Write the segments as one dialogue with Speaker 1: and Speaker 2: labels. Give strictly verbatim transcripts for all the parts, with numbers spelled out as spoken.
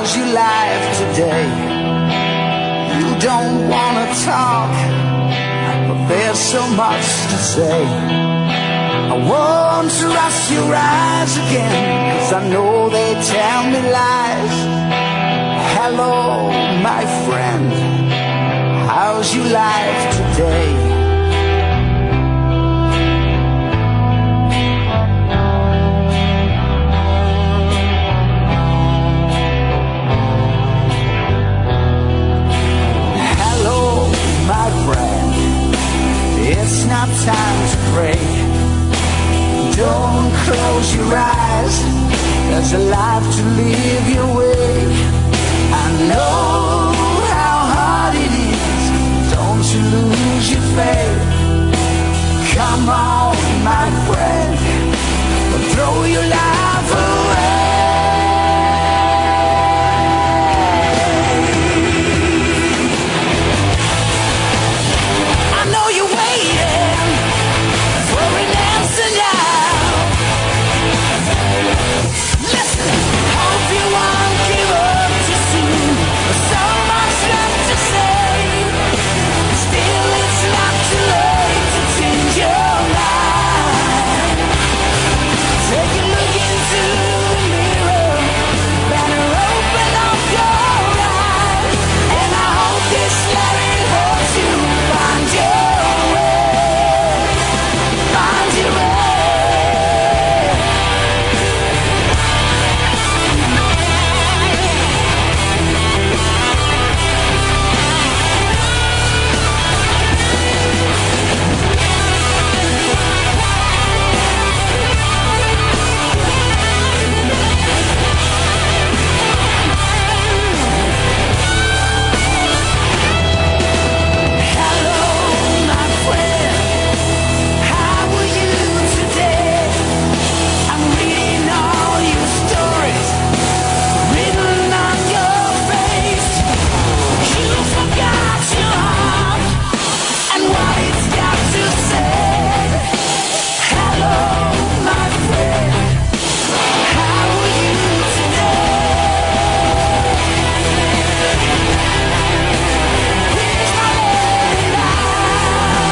Speaker 1: How's your life today? You don't wanna talk, but there's so much to say. I want to rust your eyes again, 'cause I know they tell me lies. Hello, my friend, how's your life today? Hello, my friend, it's not time to pray. Don't close your eyes, there's a life to live your way. I know how hard it is, don't you lose your faith. Come on, my friend, throw your life away. I know you're waiting for an answer now. Listen, hope you won't give up too soon. There's so much left to say. Still, it's not too late to change your mind. Take a look into the mirror, better open up your eyes. And I hope this letter helps you find your way. Find your way. Hello, my friend, how are you today? I'm reading all your stories, written on your face. You forgot your heart and what it's got to say. Hello, my friend, how are you today? Here's my letter now,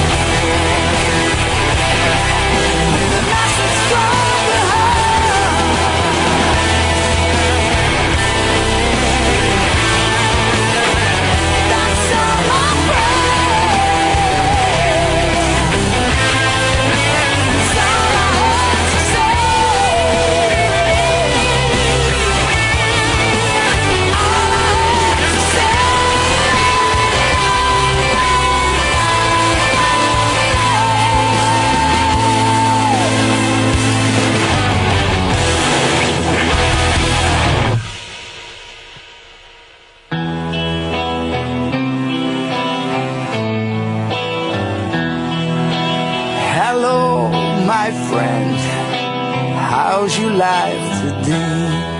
Speaker 1: with a message from the heart. That's all, my friend. That's all I have to say. All I have to say. Hello, my friend, how's your life today?